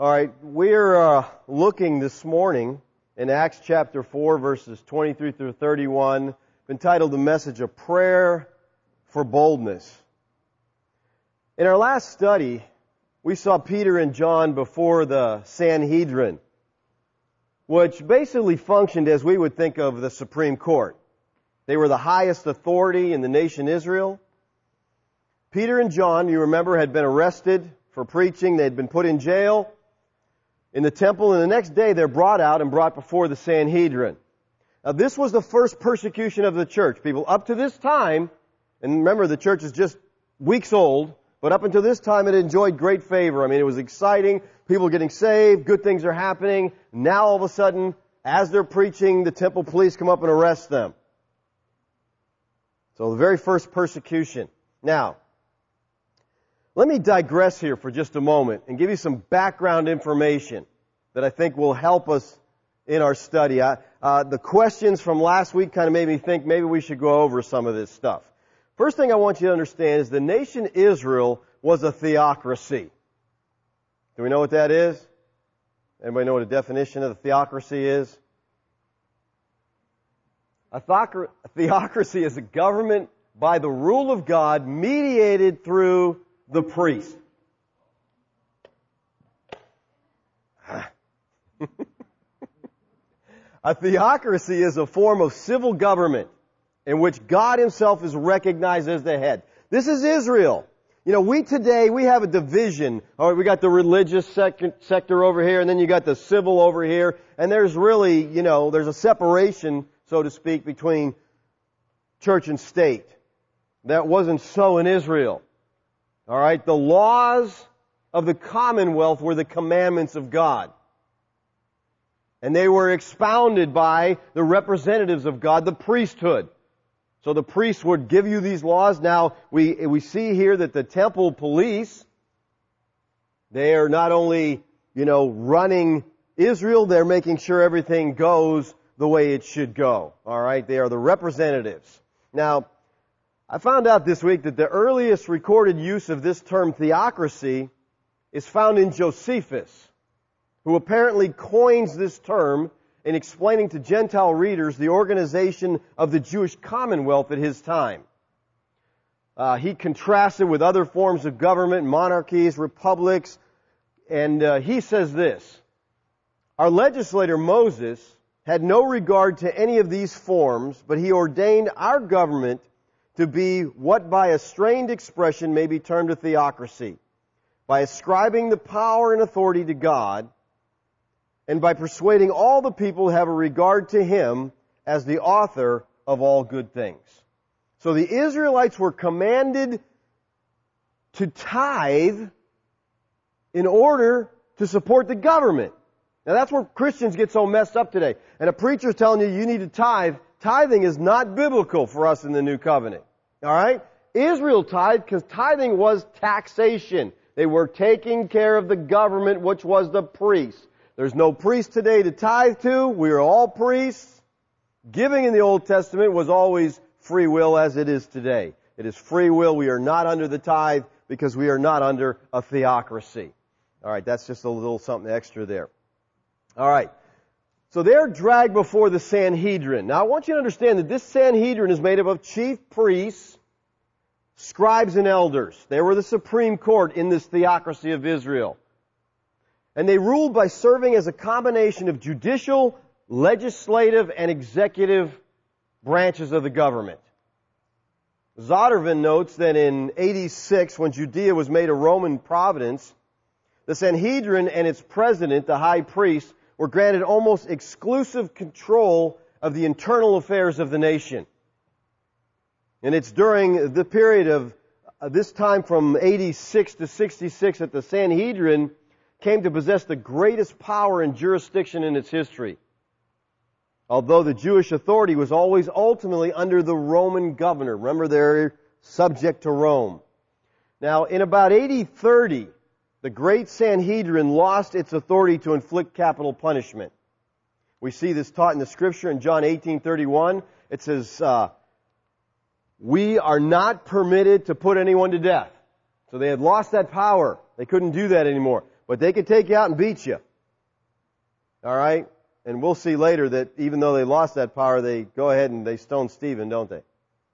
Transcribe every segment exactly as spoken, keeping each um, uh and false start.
All right, we're uh, looking this morning in Acts chapter four, verses twenty-three through thirty-one, entitled the message, A Prayer for Boldness. In our last study, we saw Peter and John before the Sanhedrin, which basically functioned as we would think of the Supreme Court. They were the highest authority in the nation Israel. Peter and John, you remember, had been arrested for preaching. They had been put in jail in the temple, and the next day they're brought out and brought before the Sanhedrin. Now, this was the first persecution of the church. People, up to this time, and remember, the church is just weeks old, but up until this time it enjoyed great favor. I mean, it was exciting. People getting saved. Good things are happening. Now, all of a sudden, as they're preaching, the temple police come up and arrest them. So, the very first persecution. Now, let me digress here for just a moment and give you some background information that I think will help us in our study. I, uh, the questions from last week kind of made me think maybe we should go over some of this stuff. First thing I want you to understand is the nation Israel was a theocracy. Do we know what that is? Anybody know what a definition of the theocracy is? A, theoc- a theocracy is a government by the rule of God mediated through the priest. A theocracy is a form of civil government in which God Himself is recognized as the head. This is Israel. You know, we today, we have a division. All right, we got the religious sector, sector over here, and then you got the civil over here, and there's really, you know, there's a separation, so to speak, between church and state. That wasn't so in Israel. All right, the laws of the commonwealth were the commandments of God. And they were expounded by the representatives of God, the priesthood. So the priests would give you these laws. Now, we we see here that the temple police, they are not only, you know, running Israel, they're making sure everything goes the way it should go. All right, they are the representatives. Now, I found out this week that the earliest recorded use of this term theocracy is found in Josephus, who apparently coins this term in explaining to Gentile readers the organization of the Jewish commonwealth at his time. Uh, he contrasted with other forms of government, monarchies, republics, and uh, he says this: our legislator Moses had no regard to any of these forms, but he ordained our government to be what by a strained expression may be termed a theocracy, by ascribing the power and authority to God, and by persuading all the people to have a regard to Him as the author of all good things. So the Israelites were commanded to tithe in order to support the government. Now that's where Christians get so messed up today. And a preacher's telling you you need to tithe. Tithing is not biblical for us in the New Covenant. All right? Israel tithed because tithing was taxation. They were taking care of the government, which was the priest. There's no priest today to tithe to. We are all priests. Giving in the Old Testament was always free will as it is today. It is free will. We are not under the tithe because we are not under a theocracy. All right, that's just a little something extra there. All right. So they're dragged before the Sanhedrin. Now I want you to understand that this Sanhedrin is made up of chief priests, scribes, and elders. They were the supreme court in this theocracy of Israel. And they ruled by serving as a combination of judicial, legislative, and executive branches of the government. Zodervan notes that in eighty-six, when Judea was made a Roman province, the Sanhedrin and its president, the high priest, were granted almost exclusive control of the internal affairs of the nation. And it's during the period of uh, this time from eighty-six to sixty-six that the Sanhedrin came to possess the greatest power and jurisdiction in its history. Although the Jewish authority was always ultimately under the Roman governor. Remember, they're subject to Rome. Now, in about A D thirty, the great Sanhedrin lost its authority to inflict capital punishment. We see this taught in the Scripture in John eighteen thirty-one. It says, uh, we are not permitted to put anyone to death. So they had lost that power. They couldn't do that anymore. But they could take you out and beat you. All right? And we'll see later that even though they lost that power, they go ahead and they stone Stephen, don't they?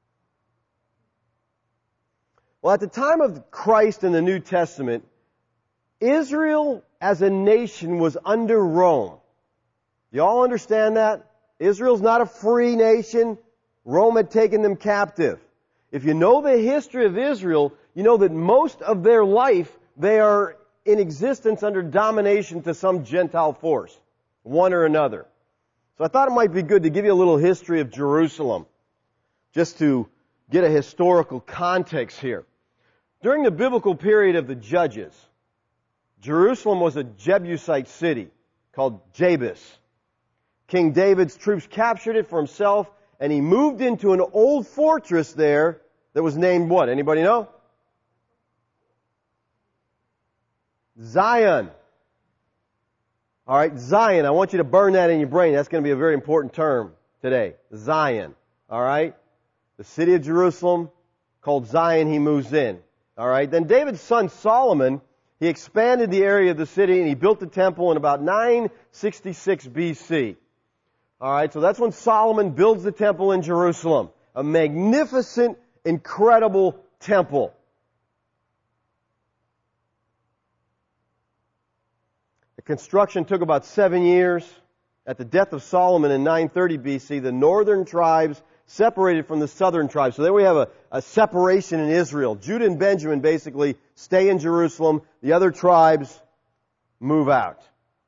Well, at the time of Christ in the New Testament, Israel as a nation was under Rome. Do you all understand that? Israel's not a free nation. Rome had taken them captive. If you know the history of Israel, you know that most of their life, they are in existence under domination to some Gentile force, one or another. So I thought it might be good to give you a little history of Jerusalem, just to get a historical context here. During the biblical period of the Judges, Jerusalem was a Jebusite city called Jebus. King David's troops captured it for himself, and he moved into an old fortress there that was named what? Anybody know? Zion. All right, Zion. I want you to burn that in your brain. That's going to be a very important term today. Zion. All right? The city of Jerusalem, called Zion, he moves in. All right? Then David's son Solomon, he expanded the area of the city and he built the temple in about nine sixty-six B C. All right, so that's when Solomon builds the temple in Jerusalem. A magnificent, incredible temple. The construction took about seven years. At the death of Solomon in nine thirty B C, the northern tribes separated from the southern tribes. So there we have a, a separation in Israel. Judah and Benjamin basically stay in Jerusalem. The other tribes move out.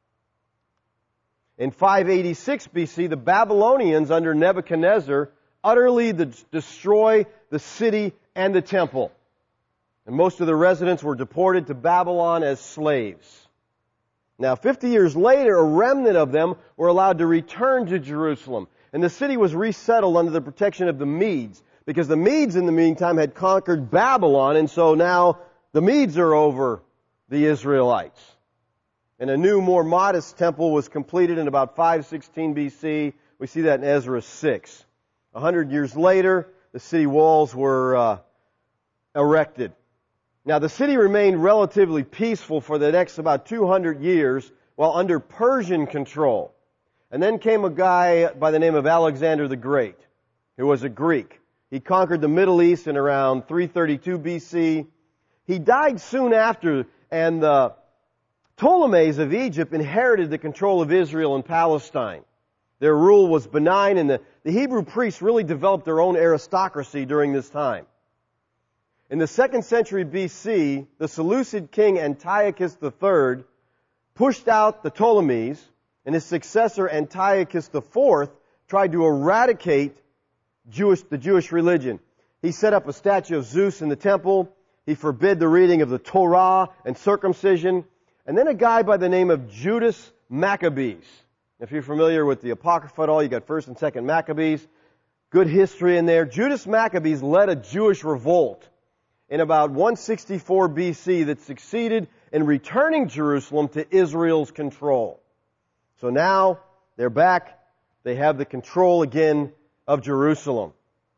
In five eighty-six B C, the Babylonians under Nebuchadnezzar utterly destroy the city and the temple. And most of the residents were deported to Babylon as slaves. Now, fifty years later, a remnant of them were allowed to return to Jerusalem. And the city was resettled under the protection of the Medes, because the Medes in the meantime had conquered Babylon, and so now the Medes are over the Israelites. And a new, more modest temple was completed in about five sixteen B C. We see that in Ezra six. A hundred years later, the city walls were uh, erected. Now, the city remained relatively peaceful for the next about two hundred years while under Persian control. And then came a guy by the name of Alexander the Great, who was a Greek. He conquered the Middle East in around three thirty-two B C. He died soon after, and the Ptolemies of Egypt inherited the control of Israel and Palestine. Their rule was benign, and the, the Hebrew priests really developed their own aristocracy during this time. In the second century B C, the Seleucid king Antiochus the Third pushed out the Ptolemies, and his successor Antiochus the Fourth tried to eradicate Jewish, the Jewish religion. He set up a statue of Zeus in the temple. He forbid the reading of the Torah and circumcision. And then a guy by the name of Judas Maccabees. If you're familiar with the Apocrypha at all, you got First and Second Maccabees. Good history in there. Judas Maccabees led a Jewish revolt in about one sixty-four B C that succeeded in returning Jerusalem to Israel's control. So now they're back. They have the control again of Jerusalem.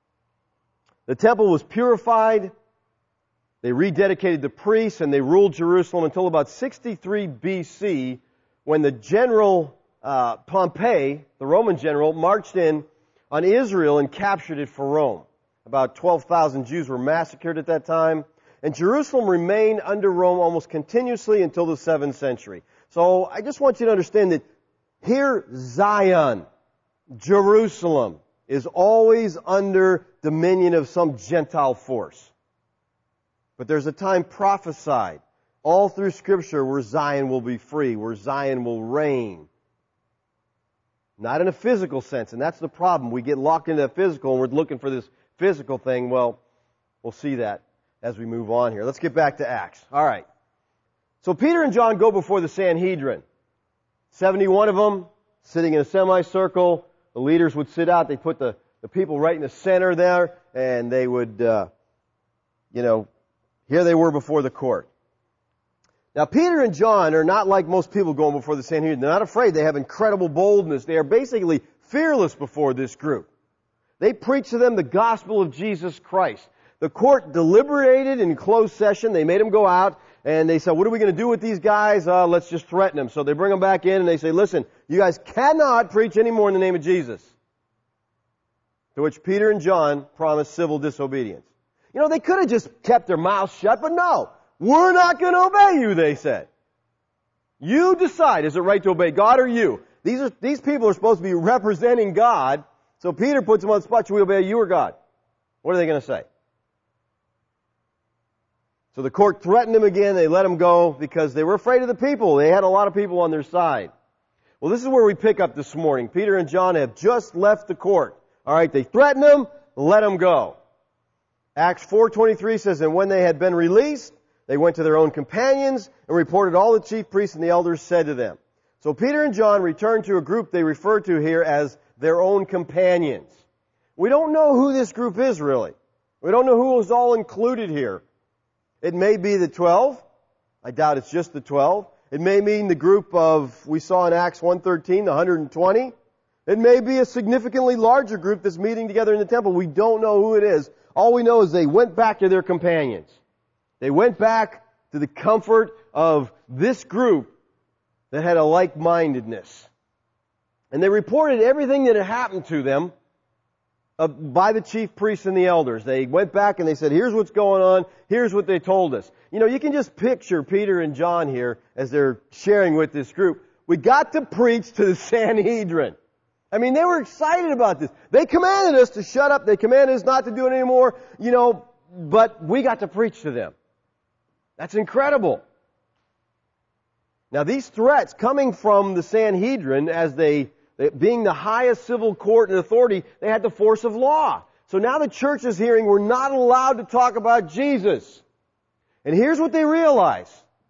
The temple was purified. They rededicated the priests and they ruled Jerusalem until about sixty-three B C when the general uh, Pompey, the Roman general, marched in on Israel and captured it for Rome. About twelve thousand Jews were massacred at that time. And Jerusalem remained under Rome almost continuously until the seventh century. So I just want you to understand that here, Zion, Jerusalem, is always under dominion of some Gentile force. But there's a time prophesied all through Scripture where Zion will be free, where Zion will reign. Not in a physical sense, and that's the problem. We get locked into that physical, and we're looking for this physical thing. Well, we'll see that as we move on here. Let's get back to Acts. All right. So Peter and John go before the Sanhedrin. seventy-one of them sitting in a semicircle. The leaders would sit out. They put the, the people right in the center there, and they would, uh, you know, here they were before the court. Now, Peter and John are not like most people going before the Sanhedrin. They're not afraid. They have incredible boldness. They are basically fearless before this group. They preach to them the gospel of Jesus Christ. The court deliberated in closed session. They made them go out. and they said, what are we going to do with these guys? Uh, let's just threaten them. So they bring them back in and they say, listen, you guys cannot preach anymore in the name of Jesus. To which Peter and John promised civil disobedience. You know, they could have just kept their mouths shut, but no. We're not going to obey you, they said. You decide, is it right to obey God or you? These are, these people are supposed to be representing God. So Peter puts them on the spot, should we obey you or God? What are they going to say? So the court threatened him again. They let him go because they were afraid of the people. They had a lot of people on their side. Well, this is where we pick up this morning. Peter and John have just left the court. All right, they threatened him, let him go. Acts four twenty-three says, and when they had been released, they went to their own companions and reported all the chief priests and the elders said to them. So Peter and John returned to a group they refer to here as their own companions. We don't know who this group is really. We don't know who was all included here. It may be the twelve. I doubt it's just the twelve. It may mean the group of, we saw in Acts one thirteen, the one hundred twenty. It may be a significantly larger group that's meeting together in the temple. We don't know who it is. All we know is they went back to their companions. They went back to the comfort of this group that had a like-mindedness. And they reported everything that had happened to them uh, by the chief priests and the elders. They went back and they said, here's what's going on. Here's what they told us. You know, you can just picture Peter and John here as they're sharing with this group. We got to preach to the Sanhedrin. I mean, they were excited about this. They commanded us to shut up. They commanded us not to do it anymore, you know, but we got to preach to them. That's incredible. Now, these threats coming from the Sanhedrin, as they, they, being the highest civil court and authority, they had the force of law. So now the church is hearing we're not allowed to talk about Jesus. And here's what they realize.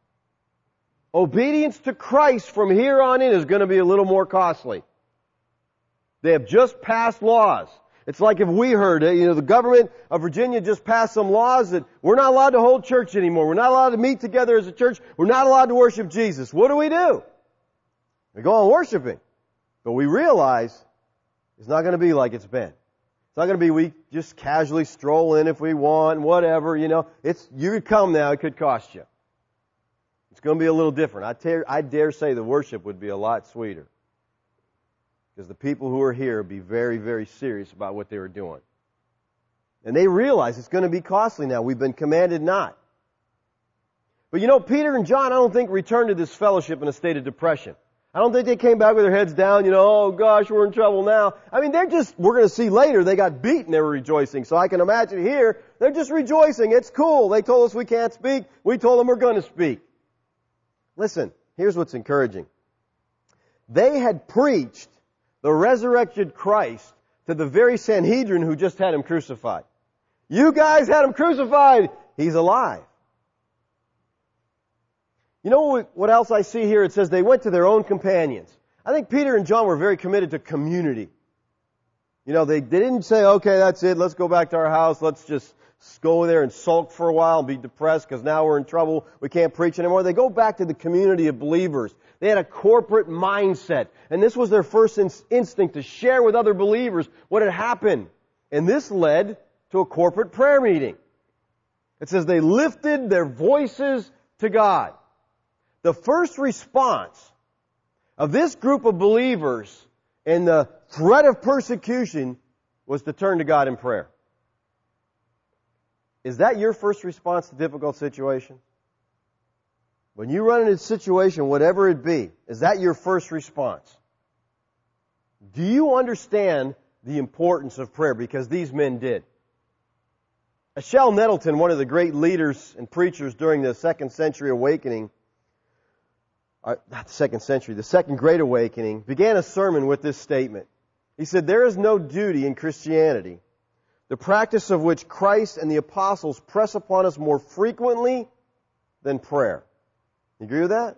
Obedience to Christ from here on in is going to be a little more costly. They have just passed laws. It's like if we heard, you know, the government of Virginia just passed some laws that we're not allowed to hold church anymore. We're not allowed to meet together as a church. We're not allowed to worship Jesus. What do we do? We go on worshiping. But we realize it's not going to be like it's been. It's not going to be we just casually stroll in if we want, whatever, you know. It's, you could come now, it could cost you. It's going to be a little different. I dare, I dare say the worship would be a lot sweeter. Because the people who are here would be very, very serious about what they were doing. And they realize it's going to be costly now. We've been commanded not. But you know, Peter and John, I don't think returned to this fellowship in a state of depression. I don't think they came back with their heads down, you know, oh gosh, we're in trouble now. I mean, they're just, we're going to see later, they got beaten, they were rejoicing. So I can imagine here, they're just rejoicing. It's cool. They told us we can't speak. We told them we're going to speak. Listen, here's what's encouraging. They had preached the resurrected Christ to the very Sanhedrin who just had him crucified. You guys had him crucified. He's alive. You know what else I see here? It says they went to their own companions. I think Peter and John were very committed to community. You know, they, they didn't say, okay, that's it, let's go back to our house, let's just go there and sulk for a while and be depressed because now we're in trouble, we can't preach anymore. They go back to the community of believers. They had a corporate mindset. And this was their first instinct to share with other believers what had happened. And this led to a corporate prayer meeting. It says they lifted their voices to God. The first response of this group of believers in the threat of persecution was to turn to God in prayer. Is that your first response to difficult situation? When you run into a situation, whatever it be, is that your first response? Do you understand the importance of prayer? Because these men did. Ashel Nettleton, one of the great leaders and preachers during the second century awakening, uh, not the second century, the second great awakening, began a sermon with this statement. He said, there is no duty in Christianity, the practice of which Christ and the apostles press upon us more frequently than prayer. You agree with that?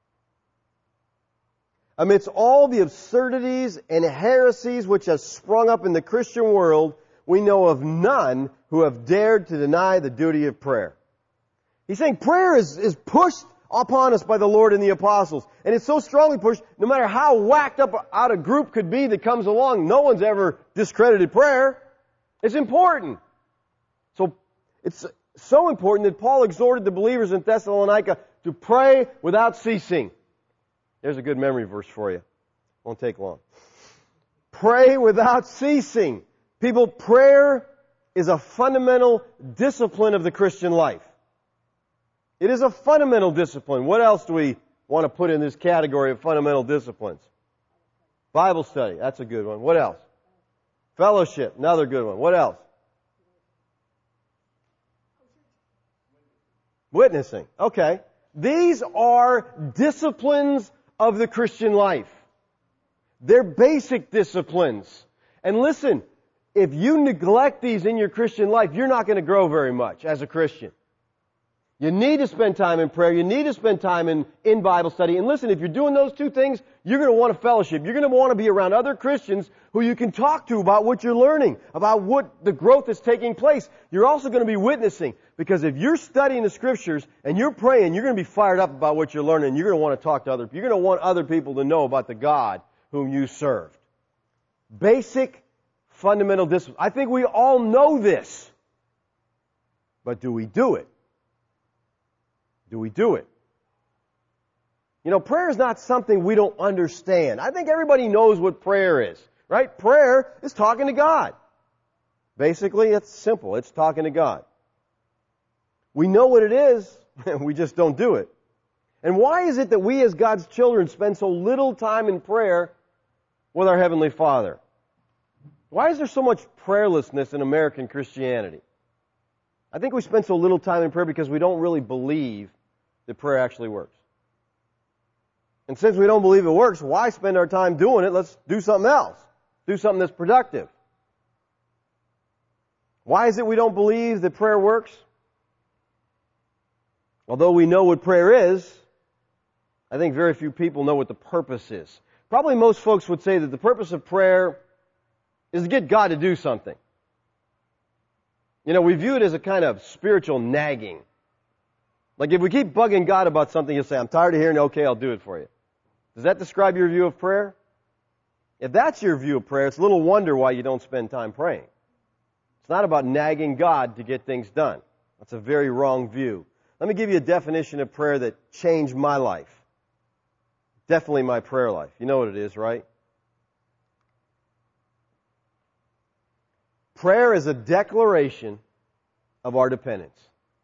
Amidst all the absurdities and heresies which have sprung up in the Christian world, we know of none who have dared to deny the duty of prayer. He's saying prayer is, is pushed upon us by the Lord and the apostles. And it's so strongly pushed, no matter how whacked up out a group could be that comes along, no one's ever discredited prayer. It's important. So it's So important that Paul exhorted the believers in Thessalonica to pray without ceasing. There's a good memory verse for you. Won't take long. Pray without ceasing. People, prayer is a fundamental discipline of the Christian life. It is a fundamental discipline. What else do we want to put in this category of fundamental disciplines? Bible study. That's a good one. What else? Fellowship. Another good one. What else? Witnessing. Okay. These are disciplines of the Christian life. They're basic disciplines. And listen, if you neglect these in your Christian life, you're not going to grow very much as a Christian. You need to spend time in prayer. You need to spend time in, in Bible study. And listen, if you're doing those two things, you're going to want a fellowship. You're going to want to be around other Christians who you can talk to about what you're learning, about what the growth that's taking place. You're also going to be witnessing. Because if you're studying the Scriptures and you're praying, you're going to be fired up about what you're learning. You're going to want to talk to other people. You're going to want other people to know about the God whom you served. Basic, fundamental discipline. I think we all know this. But do we do it? Do we do it? You know, prayer is not something we don't understand. I think everybody knows what prayer is, right? Prayer is talking to God. Basically, it's simple. It's talking to God. We know what it is, and we just don't do it. And why is it that we as God's children spend so little time in prayer with our Heavenly Father? Why is there so much prayerlessness in American Christianity? I think we spend so little time in prayer because we don't really believe that prayer actually works. And since we don't believe it works, why spend our time doing it? Let's do something else. Do something that's productive. Why is it we don't believe that prayer works? Although we know what prayer is, I think very few people know what the purpose is. Probably most folks would say that the purpose of prayer is to get God to do something. You know, we view it as a kind of spiritual nagging. Like if we keep bugging God about something, He'll say, I'm tired of hearing it, okay, I'll do it for you. Does that describe your view of prayer? If that's your view of prayer, it's little wonder why you don't spend time praying. It's not about nagging God to get things done. That's a very wrong view. Let me give you a definition of prayer that changed my life. Definitely my prayer life. You know what it is, right? Prayer is a declaration of our dependence.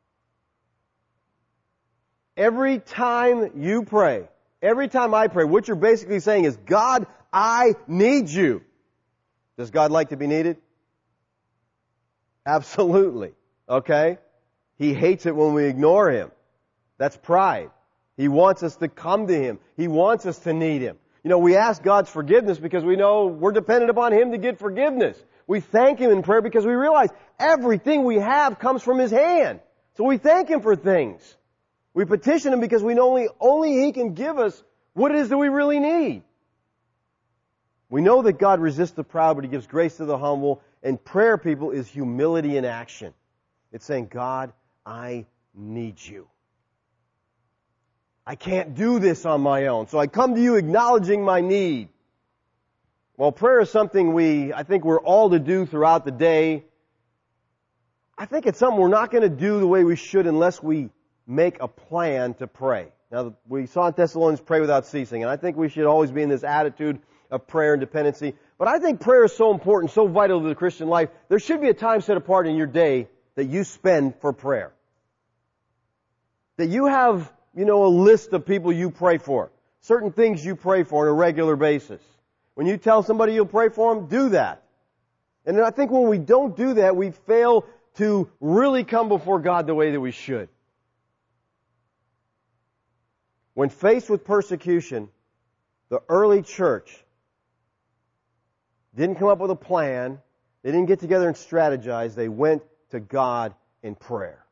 Every time you pray, every time I pray, what you're basically saying is, God, I need you. Does God like to be needed? Absolutely. Okay? He hates it when we ignore Him. That's pride. He wants us to come to Him. He wants us to need Him. You know, we ask God's forgiveness because we know we're dependent upon Him to get forgiveness. We thank Him in prayer because we realize everything we have comes from His hand. So we thank Him for things. We petition Him because we know only, only He can give us what it is that we really need. We know that God resists the proud, but He gives grace to the humble. And prayer, people, is humility in action. It's saying, God, I need you. I can't do this on my own. So I come to you acknowledging my need. Well, prayer is something we, I think we're all to do throughout the day. I think it's something we're not going to do the way we should unless we make a plan to pray. Now, we saw in Thessalonians, pray without ceasing, and I think we should always be in this attitude of prayer and dependency. But I think prayer is so important, so vital to the Christian life, there should be a time set apart in your day that you spend for prayer. That you have, you know, a list of people you pray for. Certain things you pray for on a regular basis. When you tell somebody you'll pray for them, do that. And I think when we don't do that, we fail to really come before God the way that we should. When faced with persecution, the early church didn't come up with a plan. They didn't get together and strategize. They went to God in prayer.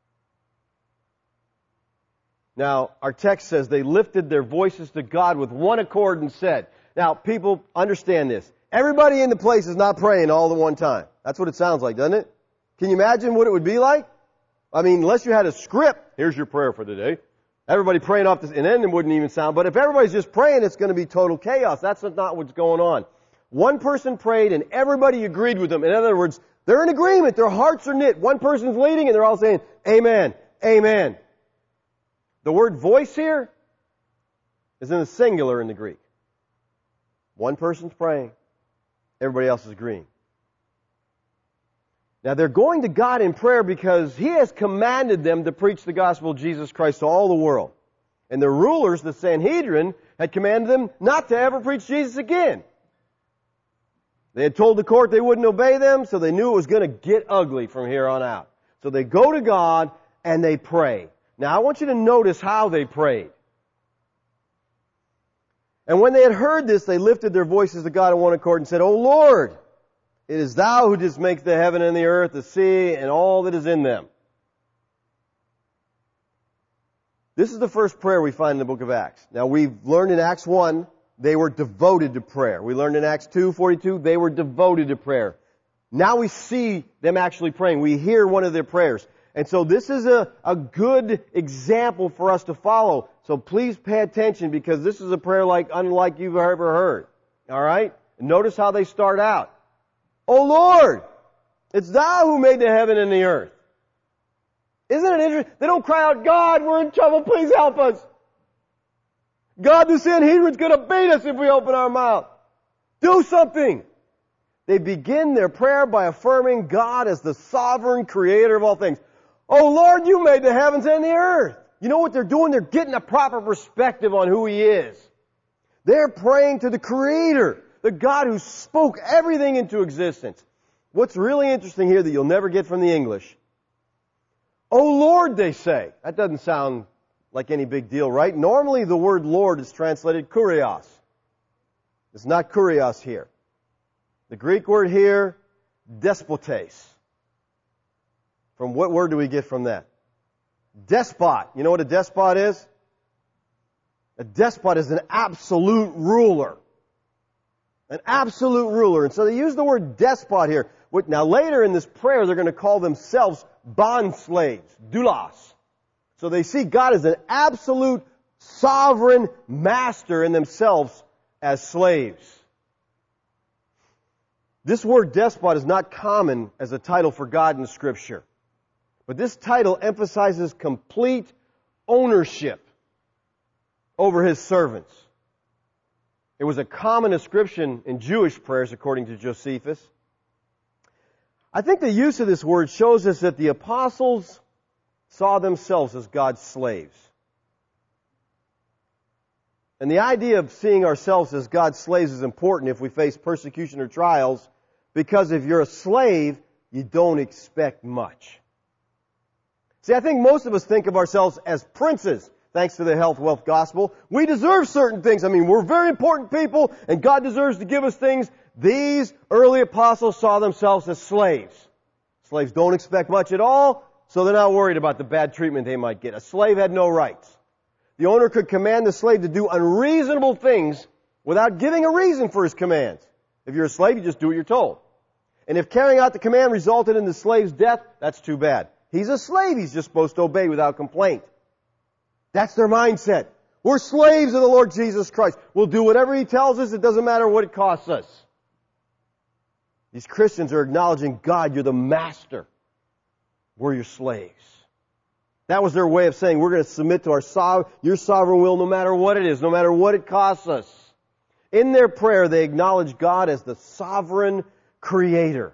Now, our text says they lifted their voices to God with one accord and said. Now, people, understand this. Everybody in the place is not praying all at one time. That's what it sounds like, doesn't it? Can you imagine what it would be like? I mean, unless you had a script, here's your prayer for the day. Everybody praying off this, and then it wouldn't even sound. But if everybody's just praying, it's going to be total chaos. That's not what's going on. One person prayed, and everybody agreed with them. In other words, They're in agreement. Their hearts are knit. One person's leading and they're all saying, Amen, Amen. The word voice here is in the singular in the Greek. One person's praying. Everybody else is agreeing. Now they're going to God in prayer because He has commanded them to preach the gospel of Jesus Christ to all the world. And the rulers, the Sanhedrin, had commanded them not to ever preach Jesus again. They had told the court they wouldn't obey them, so they knew it was going to get ugly from here on out. So they go to God and they pray. Now I want you to notice how they prayed. And when they had heard this, they lifted their voices to God in one accord and said, O Lord, it is Thou who didst make the heaven and the earth, the sea, and all that is in them. This is the first prayer we find in the book of Acts. Now we've learned in Acts one, they were devoted to prayer. We learned in Acts two forty-two, they were devoted to prayer. Now we see them actually praying. We hear one of their prayers. And so this is a, a good example for us to follow. So please pay attention because this is a prayer like unlike you've ever heard. All right? And notice how they start out. O Lord, it's Thou who made the heaven and the earth. Isn't it interesting? They don't cry out, God, we're in trouble, please help us. God, the Sanhedrin's going to beat us if we open our mouth. Do something. They begin their prayer by affirming God as the sovereign creator of all things. Oh Lord, you made the heavens and the earth. You know what they're doing? They're getting a proper perspective on who He is. They're praying to the Creator, the God who spoke everything into existence. What's really interesting here that you'll never get from the English. Oh Lord, they say. That doesn't sound like any big deal, right? Normally the word Lord is translated kurios. It's not kurios here. The Greek word here, despotes. From what word do we get from that? Despot. You know what a despot is? A despot is an absolute ruler. An absolute ruler. And so they use the word despot here. Now later in this prayer, they're going to call themselves bond slaves, doulos. So they see God as an absolute sovereign master and themselves as slaves. This word despot is not common as a title for God in Scripture. But this title emphasizes complete ownership over His servants. It was a common inscription in Jewish prayers, according to Josephus. I think the use of this word shows us that the apostles saw themselves as God's slaves. And the idea of seeing ourselves as God's slaves is important if we face persecution or trials, because if you're a slave, you don't expect much. See, I think most of us think of ourselves as princes, thanks to the health, wealth gospel. We deserve certain things. I mean, we're very important people, and God deserves to give us things. These early apostles saw themselves as slaves. Slaves don't expect much at all, so they're not worried about the bad treatment they might get. A slave had no rights. The owner could command the slave to do unreasonable things without giving a reason for his commands. If you're a slave, you just do what you're told. And if carrying out the command resulted in the slave's death, that's too bad. He's a slave. He's just supposed to obey without complaint. That's their mindset. We're slaves of the Lord Jesus Christ. We'll do whatever He tells us. It doesn't matter what it costs us. These Christians are acknowledging, God, you're the master. We're your slaves. That was their way of saying, we're going to submit to our so- your sovereign will no matter what it is, no matter what it costs us. In their prayer, they acknowledge God as the sovereign creator.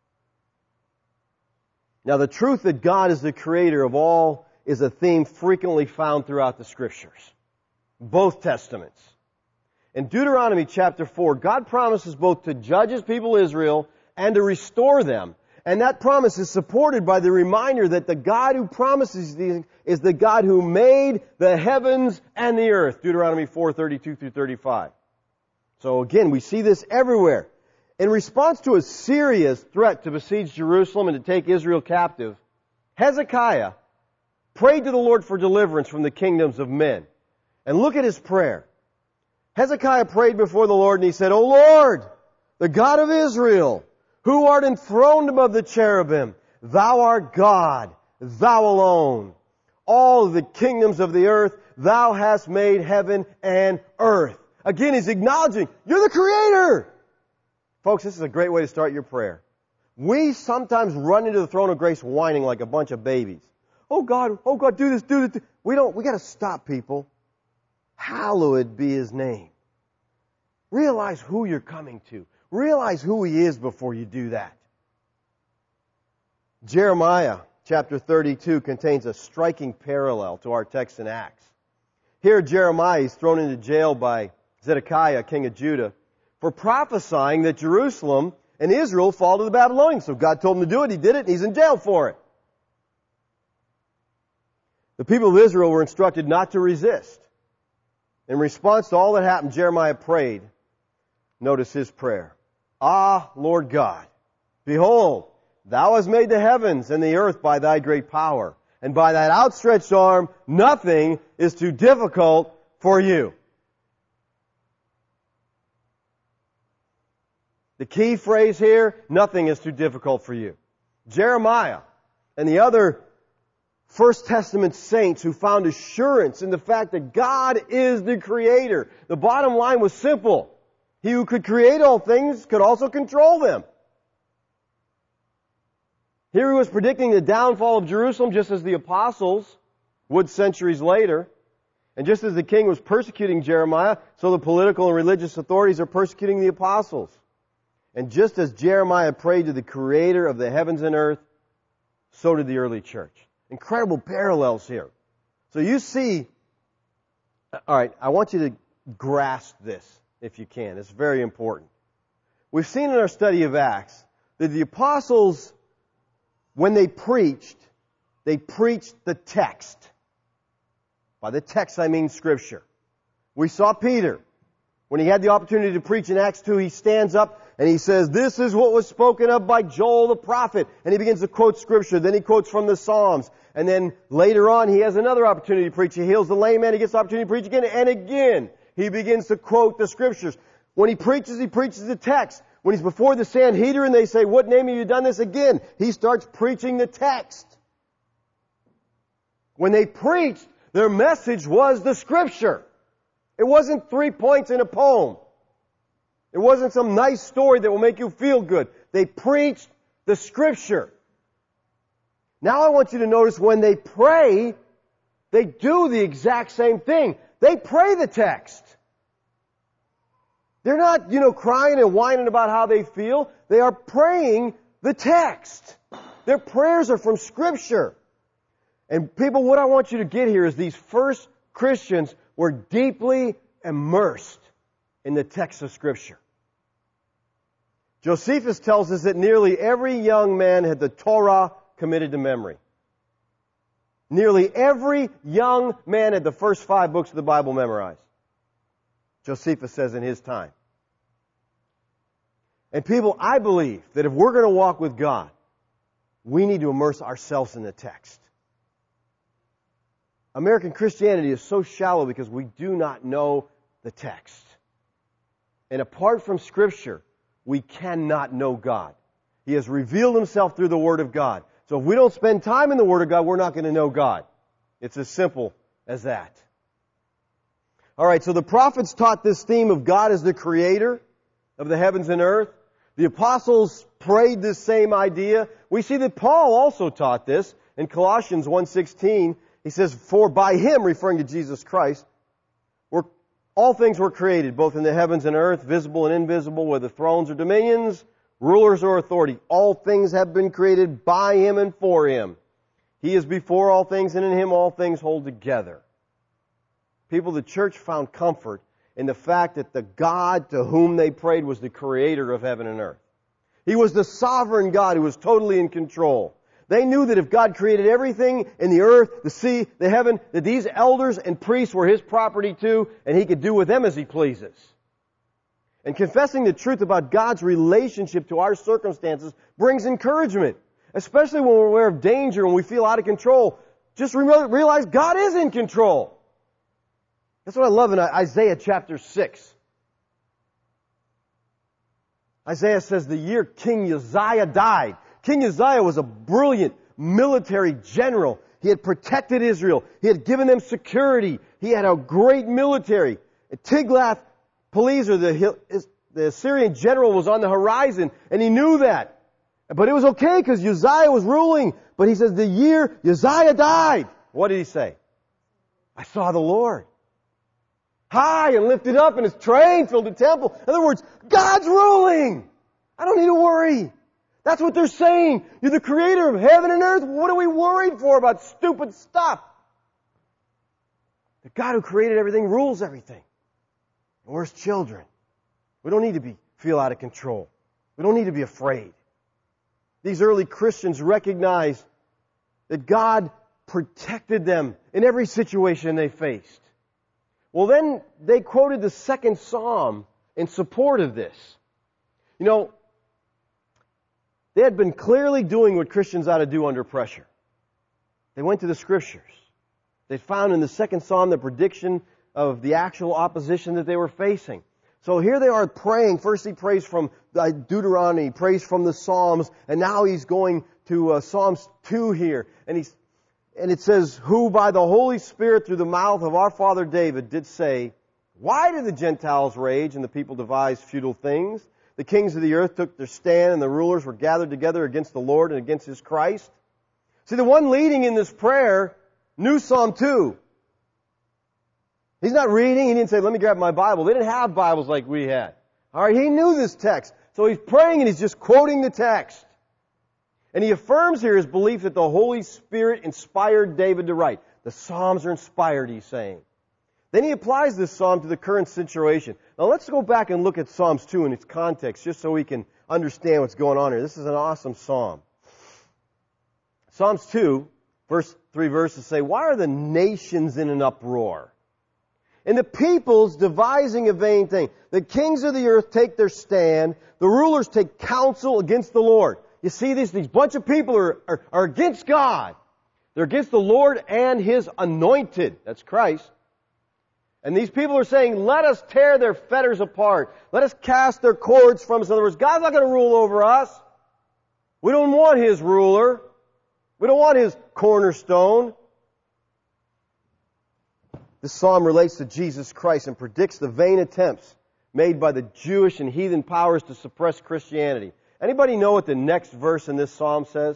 Now, the truth that God is the creator of all is a theme frequently found throughout the Scriptures, both Testaments. In Deuteronomy chapter four, God promises both to judge His people Israel and to restore them. And that promise is supported by the reminder that the God who promises these is the God who made the heavens and the earth. Deuteronomy four, thirty-two through thirty-five. So again, we see this everywhere. In response to Assyria's threat to besiege Jerusalem and to take Israel captive, Hezekiah prayed to the Lord for deliverance from the kingdoms of men. And look at his prayer. Hezekiah prayed before the Lord and he said, O Lord, the God of Israel, who art enthroned above the cherubim, Thou art God, Thou alone. All the kingdoms of the earth, Thou hast made heaven and earth. Again, he's acknowledging, you're the Creator. Folks, this is a great way to start your prayer. We sometimes run into the throne of grace whining like a bunch of babies. Oh God, oh God, do this, do this. We don't, we gotta stop, people. Hallowed be His name. Realize who you're coming to. Realize who He is before you do that. Jeremiah chapter thirty-two contains a striking parallel to our text in Acts. Here Jeremiah is thrown into jail by Zedekiah, king of Judah, for prophesying that Jerusalem and Israel fall to the Babylonians. So God told him to do it, he did it, and he's in jail for it. The people of Israel were instructed not to resist. In response to all that happened, Jeremiah prayed. Notice his prayer. Ah, Lord God, behold, Thou hast made the heavens and the earth by Thy great power, and by That outstretched arm nothing is too difficult for You. The key phrase here, nothing is too difficult for You. Jeremiah and the other First Testament saints who found assurance in the fact that God is the Creator. The bottom line was simple. He who could create all things could also control them. Here he was predicting the downfall of Jerusalem just as the apostles would centuries later. And just as the king was persecuting Jeremiah, so the political and religious authorities are persecuting the apostles. And just as Jeremiah prayed to the Creator of the heavens and earth, so did the early church. Incredible parallels here. So you see, all right, I want you to grasp this if you can. It's very important. We've seen in our study of Acts that the apostles, when they preached, they preached the text. By the text, I mean Scripture. We saw Peter. When he had the opportunity to preach in Acts two, he stands up and he says, this is what was spoken of by Joel the prophet. And he begins to quote Scripture. Then he quotes from the Psalms. And then later on, he has another opportunity to preach. He heals the lame man. He gets the opportunity to preach again. And again, he begins to quote the Scriptures. When he preaches, he preaches the text. When he's before the Sanhedrin, they say, what name have you done this again? He starts preaching the text. When they preached, their message was the Scripture. It wasn't three points in a poem. It wasn't some nice story that will make you feel good. They preached the Scripture. Now I want you to notice when they pray, they do the exact same thing. They pray the text. They're not, you know, crying and whining about how they feel. They are praying the text. Their prayers are from Scripture. And people, what I want you to get here is these first Christians were deeply immersed in the text of Scripture. Josephus tells us that nearly every young man had the Torah committed to memory. Nearly every young man had the first five books of the Bible memorized. Josephus says in his time. And people, I believe that if we're going to walk with God, we need to immerse ourselves in the text. American Christianity is so shallow because we do not know the text. And apart from Scripture, we cannot know God. He has revealed Himself through the Word of God. So if we don't spend time in the Word of God, we're not going to know God. It's as simple as that. All right, so the prophets taught this theme of God as the Creator of the heavens and earth. The apostles prayed this same idea. We see that Paul also taught this in Colossians one sixteen. He says, for by Him, referring to Jesus Christ, were, all things were created, both in the heavens and earth, visible and invisible, whether thrones or dominions, rulers or authority. All things have been created by Him and for Him. He is before all things, and in Him all things hold together. People, the church found comfort in the fact that the God to whom they prayed was the Creator of heaven and earth. He was the sovereign God who was totally in control. They knew that if God created everything in the earth, the sea, the heaven, that these elders and priests were His property too, and He could do with them as He pleases. And confessing the truth about God's relationship to our circumstances brings encouragement, especially when we're aware of danger and we feel out of control. Just realize God is in control. That's what I love in Isaiah chapter six. Isaiah says the year King Uzziah died. King Uzziah was a brilliant military general. He had protected Israel. He had given them security. He had a great military. Tiglath-Pileser, the, the Assyrian general, was on the horizon, and he knew that. But it was okay because Uzziah was ruling. But he says the year Uzziah died, what did he say? I saw the Lord high and lifted up, and His train filled the temple. In other words, God's ruling. I don't need to worry. That's what they're saying. You're the creator of heaven and earth. What are we worried for about stupid stuff? The God who created everything rules everything. And we're His children. We don't need to be feel out of control. We don't need to be afraid. These early Christians recognized that God protected them in every situation they faced. Well, then they quoted the second Psalm in support of this. You know, they had been clearly doing what Christians ought to do under pressure. They went to the Scriptures. They found in the second Psalm the prediction of the actual opposition that they were facing. So here they are praying. First he prays from Deuteronomy, he prays from the Psalms, and now he's going to uh, Psalms two here. And he's And it says, who by the Holy Spirit through the mouth of our father David did say, why did the Gentiles rage and the people devise futile things? The kings of the earth took their stand and the rulers were gathered together against the Lord and against His Christ. See, the one leading in this prayer knew Psalm two. He's not reading. He didn't say, let me grab my Bible. They didn't have Bibles like we had. All right, he knew this text. So he's praying and he's just quoting the text. And he affirms here his belief that the Holy Spirit inspired David to write. The Psalms are inspired, he's saying. Then he applies this psalm to the current situation. Now let's go back and look at Psalms two in its context, just so we can understand what's going on here. This is an awesome psalm. Psalms two, verse three verses say, why are the nations in an uproar? And the peoples devising a vain thing. The kings of the earth take their stand. The rulers take counsel against the Lord. You see this? These bunch of people are, are, are against God. They're against the Lord and His anointed. That's Christ. And these people are saying, let us tear their fetters apart. Let us cast their cords from us. In other words, God's not going to rule over us. We don't want His ruler. We don't want His cornerstone. This psalm relates to Jesus Christ and predicts the vain attempts made by the Jewish and heathen powers to suppress Christianity. Anybody know what the next verse in this psalm says?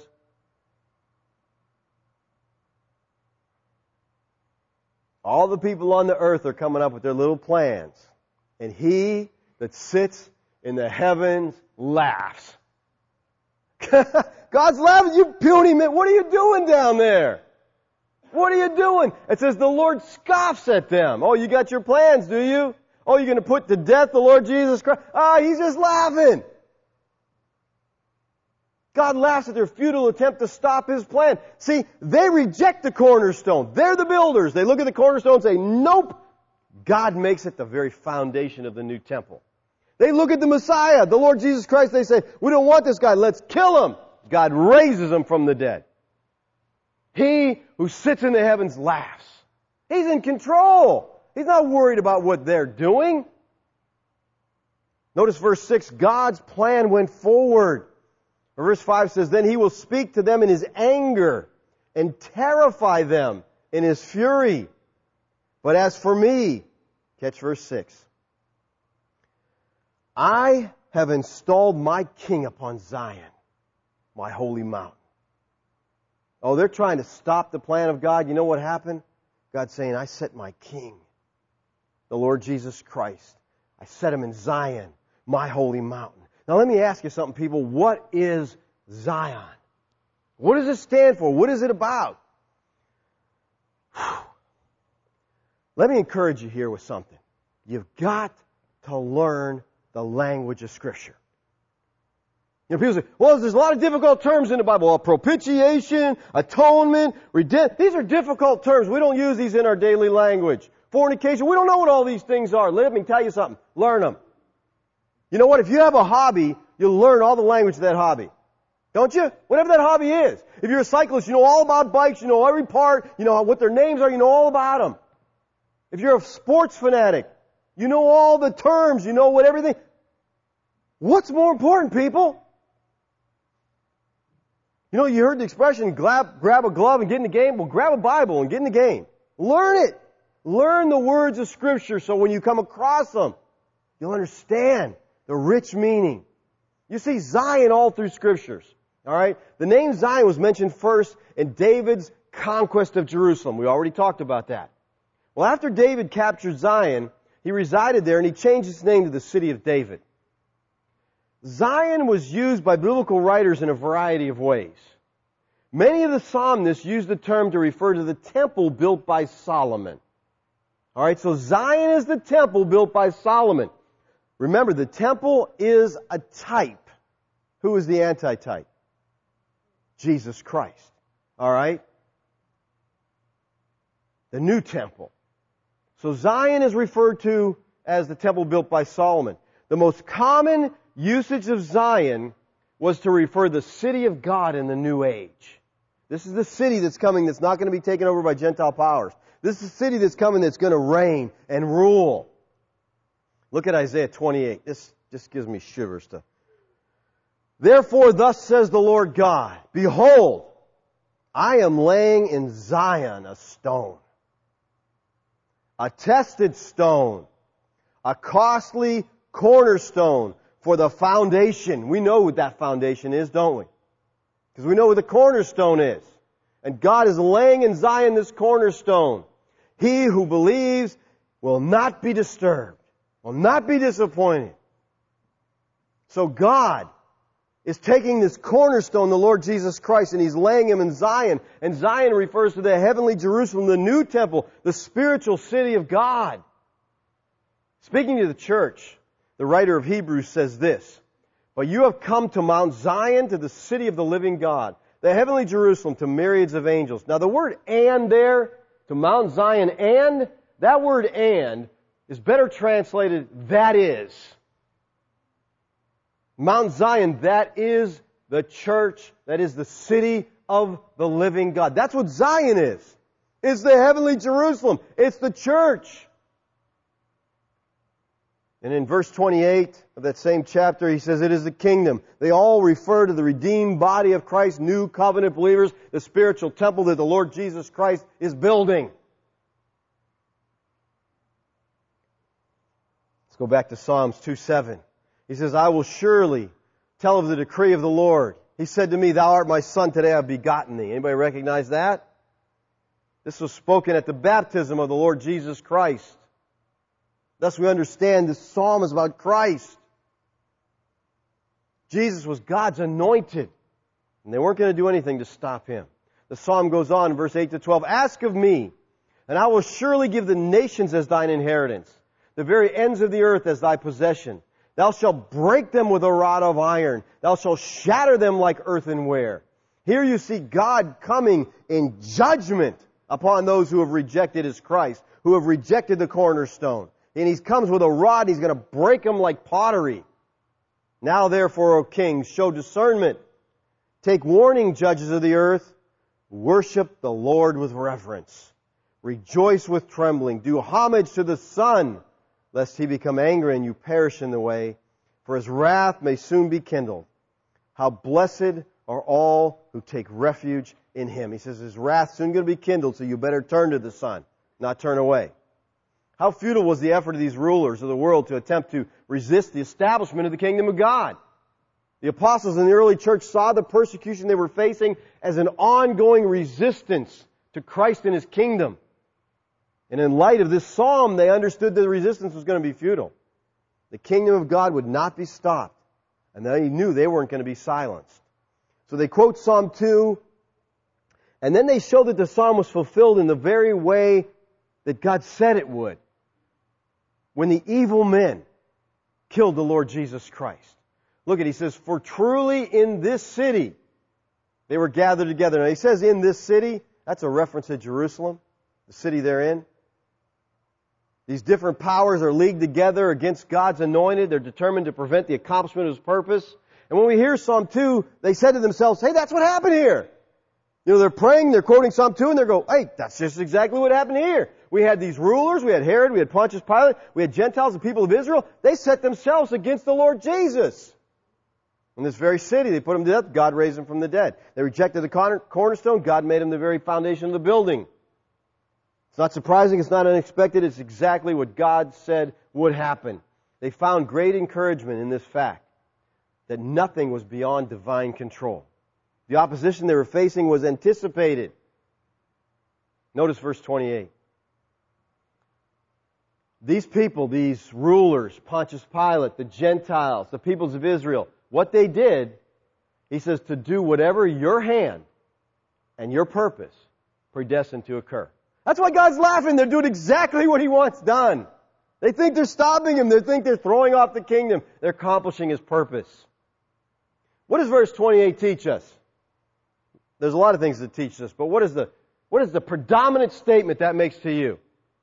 All the people on the earth are coming up with their little plans. And He that sits in the heavens laughs. God's laughing. You puny man. What are you doing down there? What are you doing? It says the Lord scoffs at them. Oh, you got your plans, do you? Oh, you're going to put to death the Lord Jesus Christ? Ah, He's just laughing. God laughs at their futile attempt to stop His plan. See, they reject the cornerstone. They're the builders. They look at the cornerstone and say, nope. God makes it the very foundation of the new temple. They look at the Messiah, the Lord Jesus Christ. They say, we don't want this guy. Let's kill Him. God raises Him from the dead. He who sits in the heavens laughs. He's in control. He's not worried about what they're doing. Notice verse six, God's plan went forward. Verse five says, then He will speak to them in His anger and terrify them in His fury. But as for me, catch verse six, I have installed my king upon Zion, my holy mountain. Oh, they're trying to stop the plan of God. You know what happened? God's saying, I set my king, the Lord Jesus Christ. I set Him in Zion, my holy mountain. Now let me ask you something, people. What is Zion? What does it stand for? What is it about? Let me encourage you here with something. You've got to learn the language of Scripture. You know, people say, well, there's a lot of difficult terms in the Bible. Well, propitiation, atonement, redemption. These are difficult terms. We don't use these in our daily language. Fornication. We don't know what all these things are. Let me tell you something. Learn them. You know what? If you have a hobby, you'll learn all the language of that hobby. Don't you? Whatever that hobby is. If you're a cyclist, you know all about bikes. You know every part. You know what their names are. You know all about them. If you're a sports fanatic, you know all the terms. You know what everything. What's more important, people? You know, you heard the expression, grab, grab a glove and get in the game. Well, grab a Bible and get in the game. Learn it. Learn the words of Scripture so when you come across them, you'll understand the rich meaning. You see Zion all through Scriptures. All right? The name Zion was mentioned first in David's conquest of Jerusalem. We already talked about that. Well, after David captured Zion, he resided there and he changed its name to the City of David. Zion was used by biblical writers in a variety of ways. Many of the psalmists used the term to refer to the temple built by Solomon. All right, so Zion is the temple built by Solomon. Remember, the temple is a type. Who is the antitype? Jesus Christ. All right? The new temple. So Zion is referred to as the temple built by Solomon. The most common usage of Zion was to refer to the city of God in the new age. This is the city that's coming that's not going to be taken over by Gentile powers. This is the city that's coming that's going to reign and rule. Look at Isaiah twenty-eight. This just gives me shivers to. Therefore, thus says the Lord God, behold, I am laying in Zion a stone, a tested stone, a costly cornerstone for the foundation. We know what that foundation is, don't we? Because we know what the cornerstone is. And God is laying in Zion this cornerstone. He who believes will not be disturbed, will not be disappointed. So God is taking this cornerstone, the Lord Jesus Christ, and He's laying Him in Zion. And Zion refers to the heavenly Jerusalem, the new temple, the spiritual city of God. Speaking to the church, the writer of Hebrews says this, but you have come to Mount Zion, to the city of the living God, the heavenly Jerusalem, to myriads of angels. Now the word and there, to Mount Zion and, that word and is better translated, that is. Mount Zion, that is the church, that is the city of the living God. That's what Zion is. It's the heavenly Jerusalem. It's the church. And in verse twenty-eight of that same chapter, he says, it is the kingdom. They all refer to the redeemed body of Christ, new covenant believers, the spiritual temple that the Lord Jesus Christ is building. Let's go back to Psalms two seven. He says, I will surely tell of the decree of the Lord. He said to me, thou art my son, today I have begotten thee. Anybody recognize that? This was spoken at the baptism of the Lord Jesus Christ. Thus we understand this psalm is about Christ. Jesus was God's anointed, and they weren't going to do anything to stop Him. The psalm goes on in verse eight to twelve, ask of me, and I will surely give the nations as thine inheritance, the very ends of the earth as thy possession. Thou shalt break them with a rod of iron. Thou shalt shatter them like earthenware. Here you see God coming in judgment upon those who have rejected His Christ, who have rejected the cornerstone. And He comes with a rod, He's going to break them like pottery. Now therefore, O kings, show discernment. Take warning, judges of the earth. Worship the Lord with reverence. Rejoice with trembling. Do homage to the Son, lest He become angry and you perish in the way, for His wrath may soon be kindled. How blessed are all who take refuge in Him. He says His wrath soon going to be kindled, so you better turn to the Son, not turn away. How futile was the effort of these rulers of the world to attempt to resist the establishment of the kingdom of God. The apostles in the early church saw the persecution they were facing as an ongoing resistance to Christ and His kingdom. And in light of this psalm, they understood that the resistance was going to be futile. The kingdom of God would not be stopped. And they knew they weren't going to be silenced. So they quote Psalm two, and then they show that the psalm was fulfilled in the very way that God said it would. When the evil men killed the Lord Jesus Christ. Look at, he says, for truly in this city they were gathered together. Now he says in this city, that's a reference to Jerusalem, the city they're in. These different powers are leagued together against God's anointed. They're determined to prevent the accomplishment of His purpose. And when we hear Psalm two, they said to themselves, hey, that's what happened here. You know, they're praying, they're quoting Psalm two, and they're going, hey, that's just exactly what happened here. We had these rulers, we had Herod, we had Pontius Pilate, we had Gentiles, the people of Israel. They set themselves against the Lord Jesus. In this very city, they put Him to death, God raised Him from the dead. They rejected the cornerstone, God made Him the very foundation of the building. It's not surprising, it's not unexpected, it's exactly what God said would happen. They found great encouragement in this fact, that nothing was beyond divine control. The opposition they were facing was anticipated. Notice verse twenty-eight. These people, these rulers, Pontius Pilate, the Gentiles, the peoples of Israel, what they did, he says, to do whatever your hand and your purpose predestined to occur. That's why God's laughing. They're doing exactly what He wants done. They think they're stopping Him. They think they're throwing off the kingdom. They're accomplishing His purpose. What does verse twenty-eight teach us? There's a lot of things that teach us, but what is the, what is the predominant statement that makes to you?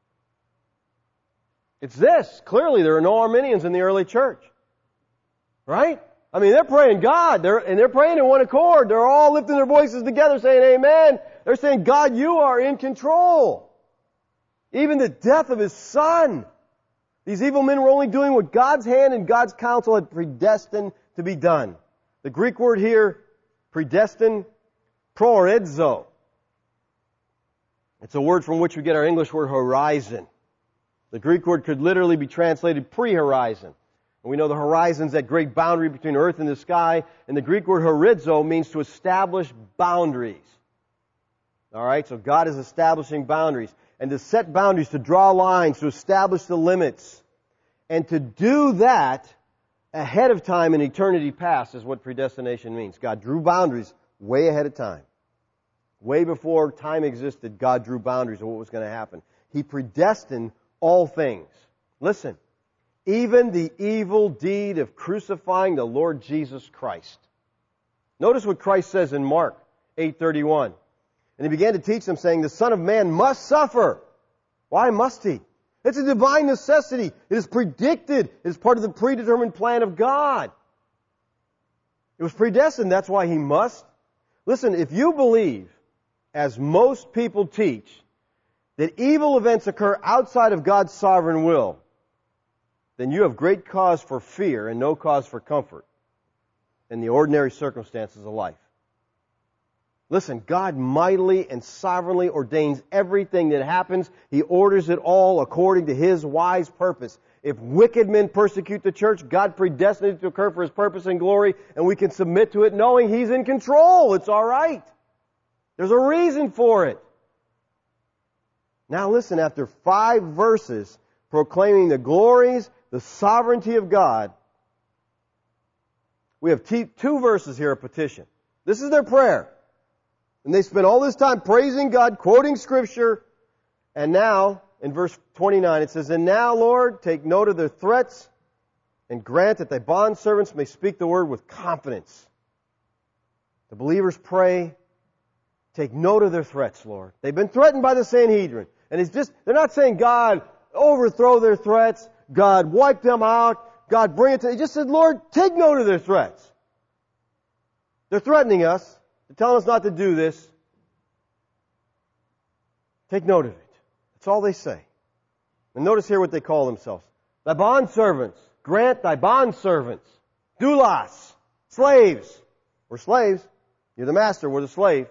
It's this. Clearly, there are no Arminians in the early church. Right? I mean, they're praying God, they're, and they're praying in one accord. They're all lifting their voices together saying, Amen. They're saying, God, you are in control. Even the death of His Son. These evil men were only doing what God's hand and God's counsel had predestined to be done. The Greek word here, predestined, proorizo. It's a word from which we get our English word horizon. The Greek word could literally be translated pre-horizon. And we know the horizon's that great boundary between earth and the sky. And the Greek word horizo means to establish boundaries. Alright, so God is establishing boundaries. And to set boundaries, to draw lines, to establish the limits. And to do that ahead of time in eternity past is what predestination means. God drew boundaries way ahead of time. Way before time existed, God drew boundaries of what was going to happen. He predestined all things. Listen, even the evil deed of crucifying the Lord Jesus Christ. Notice what Christ says in Mark eight thirty-one. And He began to teach them, saying, the Son of Man must suffer. Why must He? It's a divine necessity. It is predicted. It is part of the predetermined plan of God. It was predestined. That's why He must. Listen, if you believe, as most people teach, that evil events occur outside of God's sovereign will, then you have great cause for fear and no cause for comfort in the ordinary circumstances of life. Listen, God mightily and sovereignly ordains everything that happens. He orders it all according to His wise purpose. If wicked men persecute the church, God predestined it to occur for His purpose and glory, and we can submit to it knowing He's in control. It's all right. There's a reason for it. Now listen, after five verses proclaiming the glories, the sovereignty of God, we have t- two verses here of petition. This is their prayer. And they spent all this time praising God, quoting Scripture, and now, in verse twenty-nine, it says, and now, Lord, take note of their threats, and grant that Thy bondservants may speak the word with confidence. The believers pray, take note of their threats, Lord. They've been threatened by the Sanhedrin. And it's just, they're not saying, God, overthrow their threats. God, wipe them out. God, bring it to... He just said, Lord, take note of their threats. They're threatening us. They're telling us not to do this. Take note of it. That's all they say. And notice here what they call themselves. Thy bondservants. Grant Thy bondservants. Doulos. Slaves. We're slaves. You're the master. We're the slave.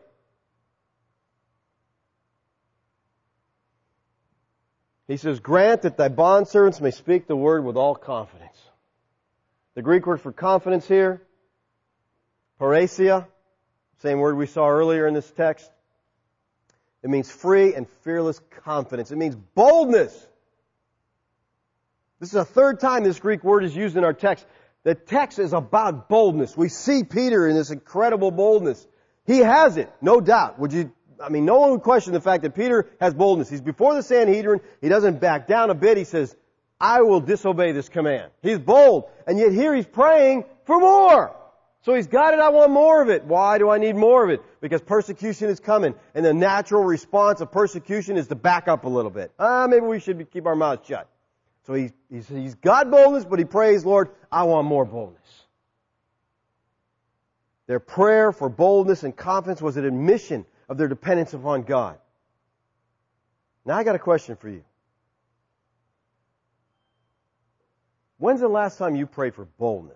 He says, grant that Thy bondservants may speak the word with all confidence. The Greek word for confidence here, parrhesia, same word we saw earlier in this text. It means free and fearless confidence. It means boldness. This is the third time this Greek word is used in our text. The text is about boldness. We see Peter in this incredible boldness. He has it, no doubt. Would you I mean, no one would question the fact that Peter has boldness. He's before the Sanhedrin. He doesn't back down a bit. He says, I will disobey this command. He's bold. And yet here he's praying for more. So he's got it. I want more of it. Why do I need more of it? Because persecution is coming. And the natural response of persecution is to back up a little bit. Ah, maybe we should keep our mouths shut. So he, he's, he's got boldness, but he prays, Lord, I want more boldness. Their prayer for boldness and confidence was an admission of their dependence upon God. Now I got a question for you. When's the last time you prayed for boldness?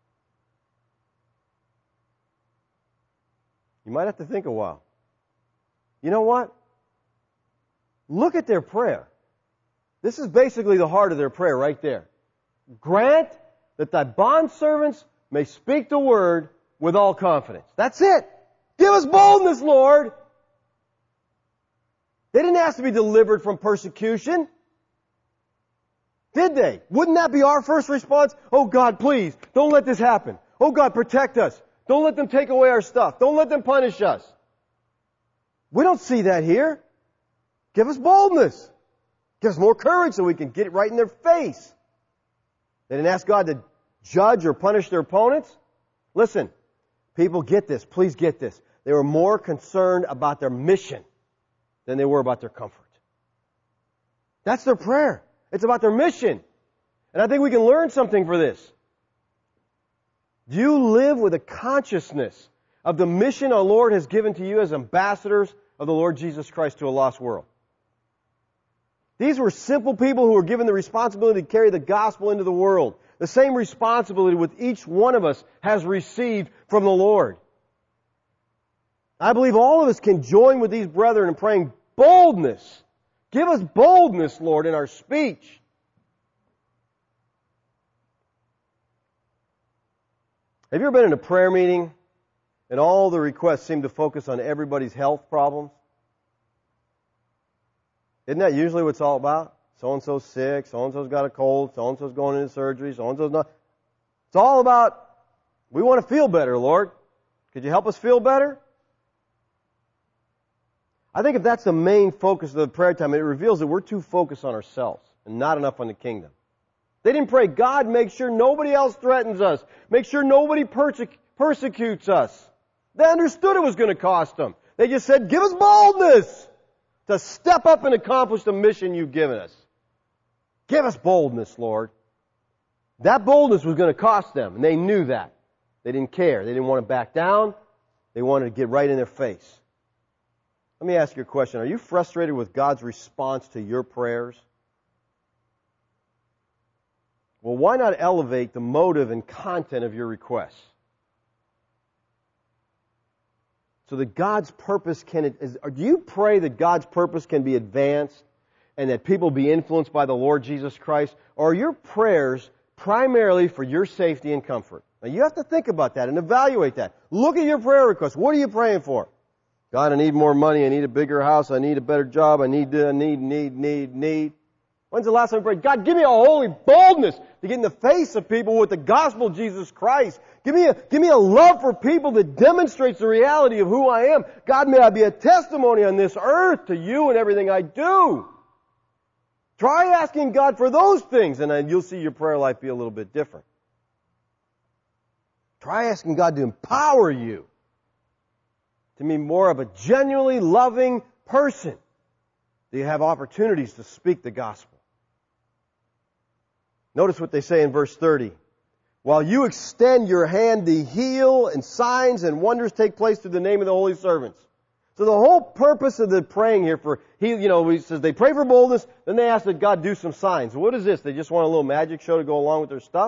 You might have to think a while. You know what? Look at their prayer. This is basically the heart of their prayer right there. Grant that Thy bondservants may speak the word with all confidence. That's it. Give us boldness, Lord. They didn't ask to be delivered from persecution. Did they? Wouldn't that be our first response? Oh God, please, don't let this happen. Oh God, protect us. Don't let them take away our stuff. Don't let them punish us. We don't see that here. Give us boldness. Give us more courage so we can get it right in their face. They didn't ask God to judge or punish their opponents. Listen, people, get this. Please get this. They were more concerned about their mission than they were about their comfort. That's their prayer. It's about their mission. And I think we can learn something for this. Do you live with a consciousness of the mission our Lord has given to you as ambassadors of the Lord Jesus Christ to a lost world? These were simple people who were given the responsibility to carry the gospel into the world. The same responsibility which each one of us has received from the Lord. I believe all of us can join with these brethren in praying boldness. Give us boldness, Lord, in our speech. Have you ever been in a prayer meeting and all the requests seem to focus on everybody's health problems? Isn't that usually what it's all about? So-and-so's sick, so-and-so's got a cold, so-and-so's going into surgery, so-and-so's not. It's all about, we want to feel better, Lord. Could you help us feel better? I think if that's the main focus of the prayer time, it reveals that we're too focused on ourselves and not enough on the kingdom. They didn't pray, God, make sure nobody else threatens us. Make sure nobody perse- persecutes us. They understood it was going to cost them. They just said, give us boldness to step up and accomplish the mission you've given us. Give us boldness, Lord. That boldness was going to cost them, and they knew that. They didn't care. They didn't want to back down. They wanted to get right in their face. Let me ask you a question. Are you frustrated with God's response to your prayers? Well, why not elevate the motive and content of your requests? So that God's purpose can... Is, or do you pray that God's purpose can be advanced and that people be influenced by the Lord Jesus Christ? Or are your prayers primarily for your safety and comfort? Now, you have to think about that and evaluate that. Look at your prayer requests. What are you praying for? God, I need more money. I need a bigger house. I need a better job. I need, uh, need, need, need, need. When's the last time you prayed? God, give me a holy boldness to get in the face of people with the gospel of Jesus Christ. Give me a, give me a love for people that demonstrates the reality of who I am. God, may I be a testimony on this earth to you and everything I do. Try asking God for those things, and then you'll see your prayer life be a little bit different. Try asking God to empower you to be more of a genuinely loving person. Do you have opportunities to speak the gospel? Notice what they say in verse thirty. While you extend your hand to heal, and signs and wonders take place through the name of the holy servants. So the whole purpose of the praying here for heal, you know, he says they pray for boldness, then they ask that God do some signs. What is this? They just want a little magic show to go along with their stuff?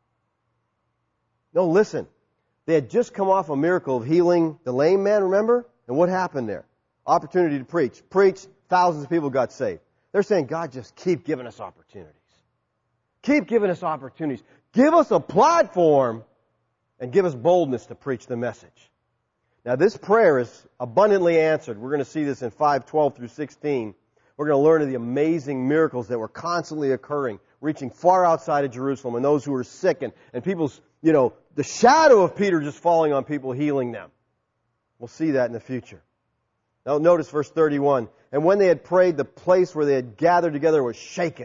No, listen. They had just come off a miracle of healing the lame man, remember? And what happened there? Opportunity to preach. Preach, thousands of people got saved. They're saying, God, just keep giving us opportunities. Keep giving us opportunities. Give us a platform and give us boldness to preach the message. Now, this prayer is abundantly answered. We're going to see this in five twelve through sixteen. We're going to learn of the amazing miracles that were constantly occurring, reaching far outside of Jerusalem, and those who were sick, and, and people's, you know, the shadow of Peter just falling on people, healing them. We'll see that in the future. Now, notice verse thirty-one. And when they had prayed, the place where they had gathered together was shaken.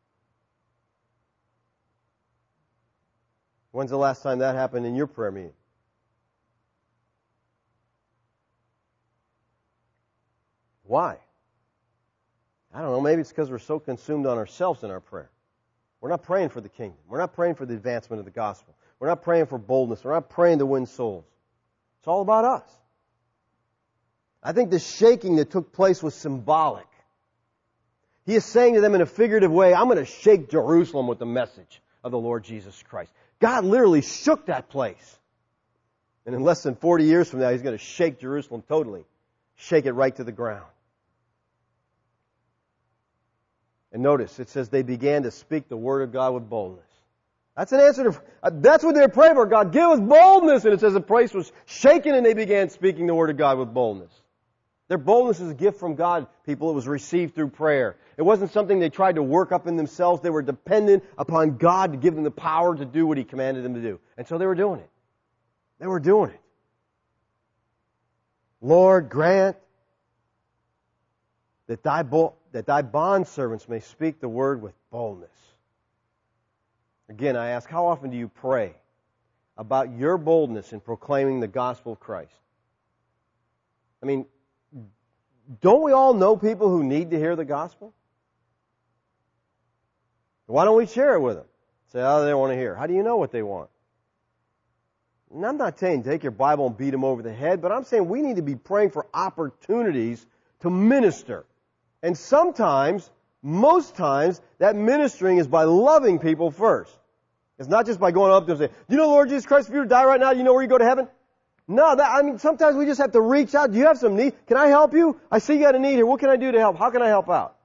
When's the last time that happened in your prayer meeting? Why? I don't know. Maybe it's because we're so consumed on ourselves in our prayer. We're not praying for the kingdom. We're not praying for the advancement of the gospel. We're not praying for boldness. We're not praying to win souls. It's all about us. I think the shaking that took place was symbolic. He is saying to them in a figurative way, I'm going to shake Jerusalem with the message of the Lord Jesus Christ. God literally shook that place. And in less than forty years from now, He's going to shake Jerusalem totally. Shake it right to the ground. And notice, it says they began to speak the word of God with boldness. That's an answer to, uh, that's what they're praying for. God, give us boldness. And it says the place was shaken and they began speaking the word of God with boldness. Their boldness is a gift from God, people. It was received through prayer. It wasn't something they tried to work up in themselves. They were dependent upon God to give them the power to do what He commanded them to do. And so they were doing it. They were doing it. Lord, grant that thy, bo- that thy bondservants may speak the word with boldness. Again, I ask, how often do you pray about your boldness in proclaiming the gospel of Christ? I mean, don't we all know people who need to hear the gospel? Why don't we share it with them? Say, oh, they don't want to hear. How do you know what they want? And I'm not saying take your Bible and beat them over the head, but I'm saying we need to be praying for opportunities to minister. And sometimes, most times, that ministering is by loving people first. It's not just by going up to them and saying, do you know Lord Jesus Christ, if you were to die right now, do you know where you go to heaven? No, that, I mean, sometimes we just have to reach out. Do you have some need? Can I help you? I see you got a need here. What can I do to help? How can I help out?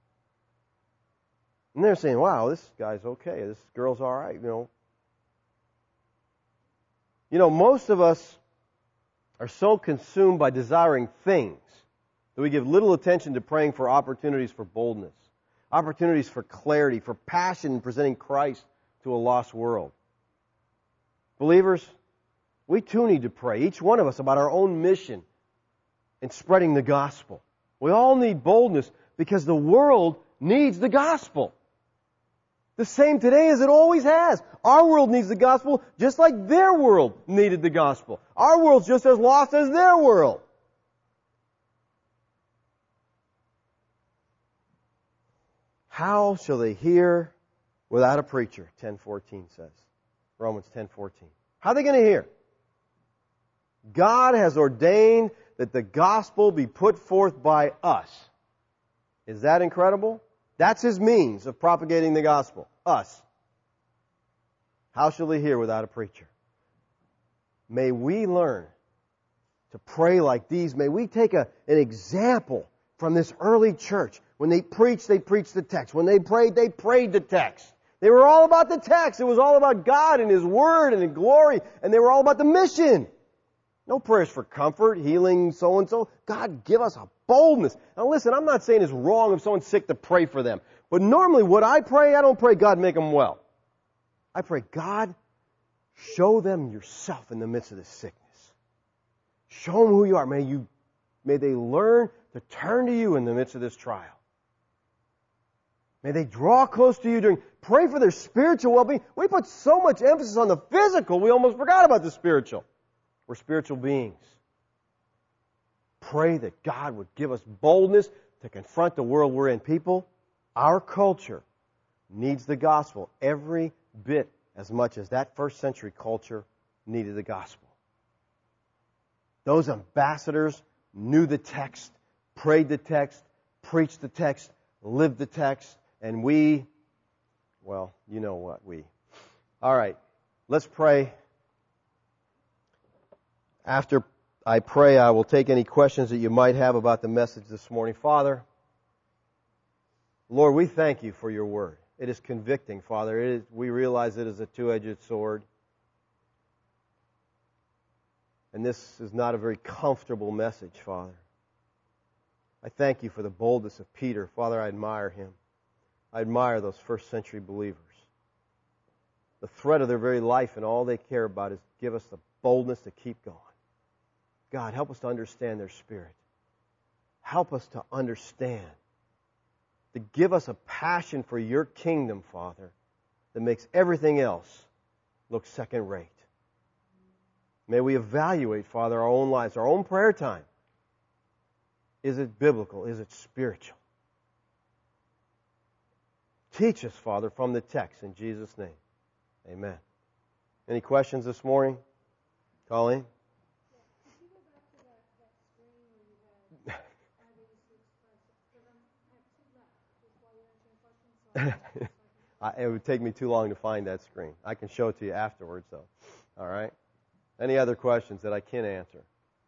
And they're saying, wow, this guy's okay. This girl's all right, you know. You know, most of us are so consumed by desiring things that we give little attention to praying for opportunities for boldness, opportunities for clarity, for passion in presenting Christ to a lost world. Believers, we too need to pray, each one of us, about our own mission in spreading the gospel. We all need boldness because the world needs the gospel. The same today as it always has. Our world needs the gospel just like their world needed the gospel. Our world's just as lost as their world. How shall they hear without a preacher? ten fourteen says. Romans ten fourteen. How are they going to hear? God has ordained that the gospel be put forth by us. Is that incredible? That's His means of propagating the gospel. Us. How shall they hear without a preacher? May we learn to pray like these. May we take a, an example from this early church. When they preached, they preached the text. When they prayed, they prayed the text. They were all about the text. It was all about God and His Word and His glory. And they were all about the mission. No prayers for comfort, healing, so-and-so. God, give us a boldness. Now listen, I'm not saying it's wrong if someone's sick to pray for them. But normally what I pray, I don't pray, God, make them well. I pray, God, show them yourself in the midst of this sickness. Show them who you are. May you, may they learn to turn to you in the midst of this trial. May they draw close to you during, pray for their spiritual well-being. We put so much emphasis on the physical, we almost forgot about the spiritual. We're spiritual beings. Pray that God would give us boldness to confront the world we're in. People, our culture needs the gospel every bit as much as that first century culture needed the gospel. Those ambassadors knew the text, prayed the text, preached the text, lived the text, and we, well, you know what, we. All right, let's pray. After I pray, I will take any questions that you might have about the message this morning. Father, Lord, we thank you for your word. It is convicting, Father. It is, we realize it is a two-edged sword. And this is not a very comfortable message, Father. I thank you for the boldness of Peter. Father, I admire him. I admire those first century believers. The thread of their very life and all they care about is give us the boldness to keep going. God, help us to understand their spirit. Help us to understand, to give us a passion for your kingdom, Father, that makes everything else look second rate. May we evaluate, Father, our own lives, our own prayer time. Is it biblical? Is it spiritual? Teach us, Father, from the text in Jesus' name. Amen. Any questions this morning? Colleen? It would take me too long to find that screen. I can show it to you afterwards, though. All right? Any other questions that I can answer?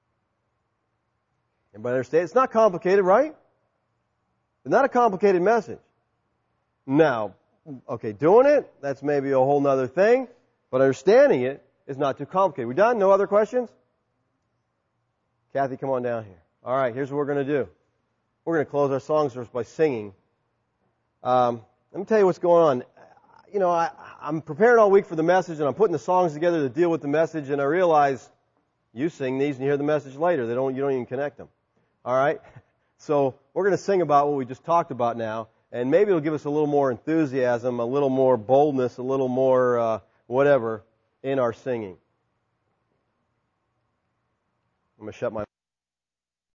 Anybody understand? It's not complicated, right? It's not a complicated message. Now, Okay, doing it, that's maybe a whole nother thing, but understanding it is not too complicated. We done? No other questions? Kathy, come on down here. All right, here's what we're going to do. We're going to close our song service by singing. Um, let me tell you what's going on. You know, I, I'm preparing all week for the message, and I'm putting the songs together to deal with the message, and I realize you sing these and you hear the message later. They don't, you don't even connect them. All right? So we're going to sing about what we just talked about now, and maybe it'll give us a little more enthusiasm, a little more boldness, a little more uh, whatever in our singing. I'm going to shut my